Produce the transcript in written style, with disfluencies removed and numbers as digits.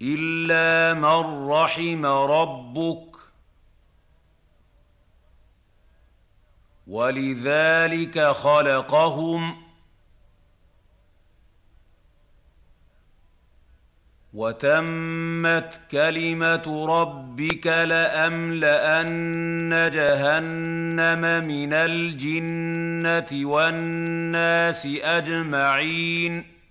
إِلَّا مَن رَّحِمَ رَبُّكَ ۚ وَلِذَٰلِكَ خَلَقَهُمْ ۗ وَتَمَّتْ كَلِمَةُ رَبِّكَ لَأَمْلَأَنَّ جَهَنَّمَ مِنَ الْجِنَّةِ وَالنَّاسِ أَجْمَعِينَ